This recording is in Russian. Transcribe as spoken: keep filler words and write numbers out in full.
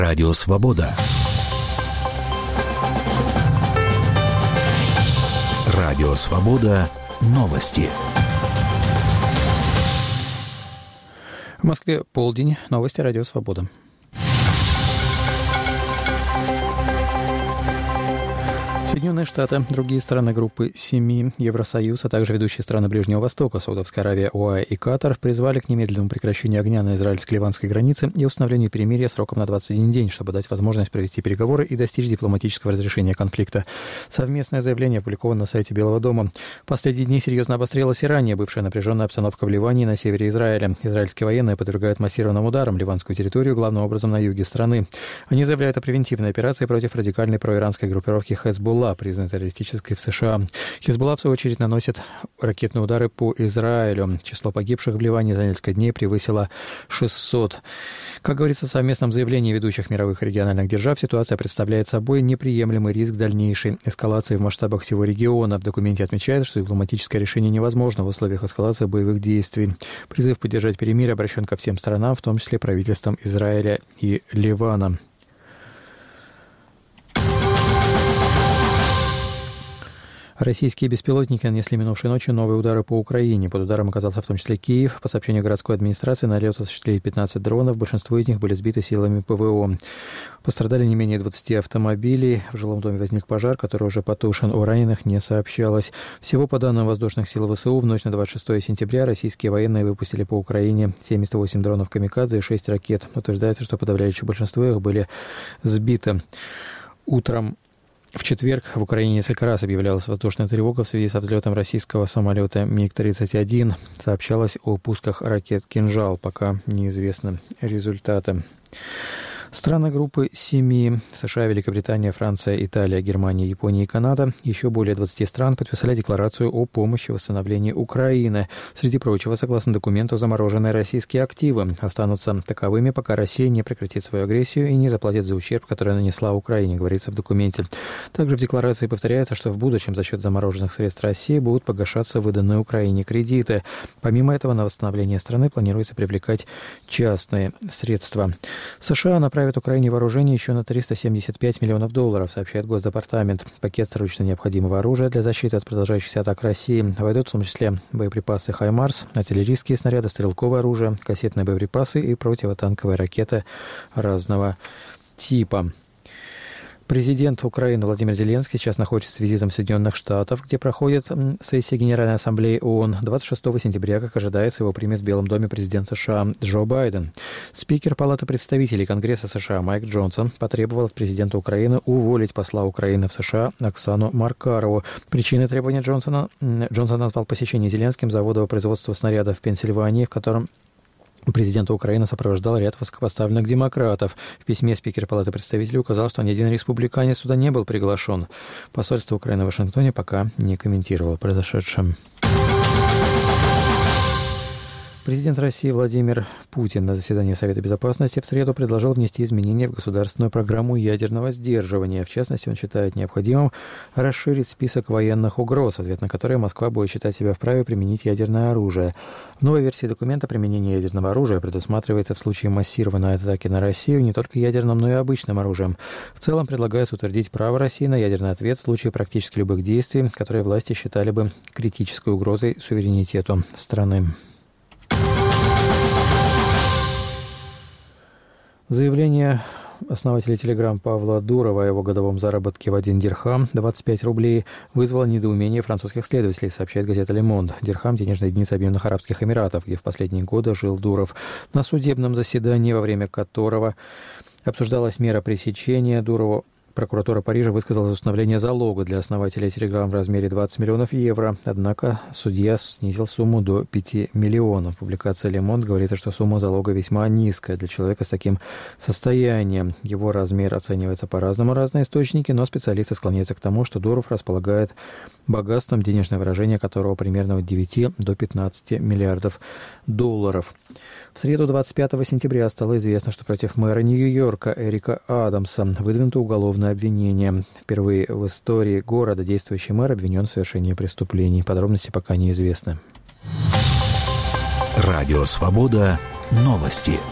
Радио Свобода. Радио Свобода. Новости. В Москве полдень. Новости Радио Свобода. Соединенные Штаты, другие страны группы семи, Евросоюз, а также ведущие страны Ближнего Востока, Саудовская Аравия, ОАЭ и Катар призвали к немедленному прекращению огня на израильско-ливанской границе и установлению перемирия сроком на двадцать один день, чтобы дать возможность провести переговоры и достичь дипломатического разрешения конфликта. Совместное заявление опубликовано на сайте Белого дома. В последние дни серьезно обострилась и ранее бывшая напряженная обстановка в Ливане и на севере Израиля. Израильские военные подвергают массированным ударам ливанскую территорию, главным образом на юге страны. Они заявляют о превентивной операции против радикальной проиранской группировки Хезболла, признанной террористической в США. Хезболла, в свою очередь, наносит ракетные удары по Израилю. Число погибших в Ливане за несколько дней превысило шестьсот. Как говорится в совместном заявлении ведущих мировых и региональных держав, ситуация представляет собой неприемлемый риск дальнейшей эскалации в масштабах всего региона. В документе отмечается, что дипломатическое решение невозможно в условиях эскалации боевых действий. Призыв поддержать перемирие обращен ко всем странам, в том числе правительствам Израиля и Ливана. Российские беспилотники нанесли минувшей ночью новые удары по Украине. Под ударом оказался в том числе Киев. По сообщению городской администрации, налет осуществили пятнадцать дронов. Большинство из них были сбиты силами ПВО. Пострадали не менее двадцати автомобилей. В жилом доме возник пожар, который уже потушен. О раненых не сообщалось. Всего, по данным воздушных сил ВСУ, в ночь на двадцать шестое сентября российские военные выпустили по Украине семьдесят восемь дронов «Камикадзе» и шесть ракет. Утверждается, что подавляющее большинство их были сбиты. Утром в четверг в Украине несколько раз объявлялась воздушная тревога в связи со взлетом российского самолета МиГ тридцать один. Сообщалось о пусках ракет «Кинжал». Пока неизвестны результаты. Страны группы семи – США, Великобритания, Франция, Италия, Германия, Япония и Канада – еще более двадцати стран подписали декларацию о помощи в восстановлении Украины. Среди прочего, согласно документу, замороженные российские активы останутся таковыми, пока Россия не прекратит свою агрессию и не заплатит за ущерб, который нанесла Украине, говорится в документе. Также в декларации повторяется, что в будущем за счет замороженных средств России будут погашаться выданные Украине кредиты. Помимо этого, на восстановление страны планируется привлекать частные средства. США направили Направят Украине вооружение еще на триста семьдесят пять миллионов долларов, сообщает Госдепартамент. Пакет срочно необходимого оружия для защиты от продолжающихся атак России войдут в том числе боеприпасы «Хаймарс», артиллерийские снаряды, стрелковое оружие, кассетные боеприпасы и противотанковые ракеты разного типа. Президент Украины Владимир Зеленский сейчас находится с визитом в Соединенных Штатов, где проходит сессия Генеральной Ассамблеи ООН. двадцать шестого сентября, как ожидается, его примет в Белом доме президент США Джо Байден. Спикер Палаты представителей Конгресса США Майк Джонсон потребовал от президента Украины уволить посла Украины в США Оксану Маркарову. Причиной требования Джонсона Джонсон назвал посещение Зеленским завода по производству снарядов в Пенсильвании, в котором президента Украины сопровождал ряд высокопоставленных демократов. В письме спикер Палаты представителей указал, что ни один республиканец сюда не был приглашен. Посольство Украины в Вашингтоне пока не комментировало произошедшее. Президент России Владимир Путин на заседании Совета Безопасности в среду предложил внести изменения в государственную программу ядерного сдерживания. В частности, он считает необходимым расширить список военных угроз, в ответ на которые Москва будет считать себя вправе применить ядерное оружие. В новой версии документа применение ядерного оружия предусматривается в случае массированной атаки на Россию не только ядерным, но и обычным оружием. В целом предлагается утвердить право России на ядерный ответ в случае практически любых действий, которые власти считали бы критической угрозой суверенитету страны. Заявление основателя Telegram Павла Дурова о его годовом заработке в один дирхам, двадцать пять рублей, вызвало недоумение французских следователей, сообщает газета «Ле Монд». Дирхам – денежная единица Объединенных Арабских Эмиратов, где в последние годы жил Дуров. На судебном заседании, во время которого обсуждалась мера пресечения Дурову, прокуратура Парижа высказала за установление залога для основателя Telegram в размере двадцать миллионов евро. Однако судья снизил сумму до пяти миллионов. Публикация «Ле Монд» говорит, что сумма залога весьма низкая для человека с таким состоянием. Его размер оценивается по-разному, разные источники, но специалисты склоняются к тому, что Дуров располагает богатством, денежное выражение которого примерно от девяти до пятнадцати миллиардов долларов. В среду двадцать пятого сентября стало известно, что против мэра Нью-Йорка Эрика Адамса выдвинуто уголовное обвинение. Впервые в истории города действующий мэр обвинен в совершении преступлений. Подробности пока неизвестны. Радио Свобода. Новости.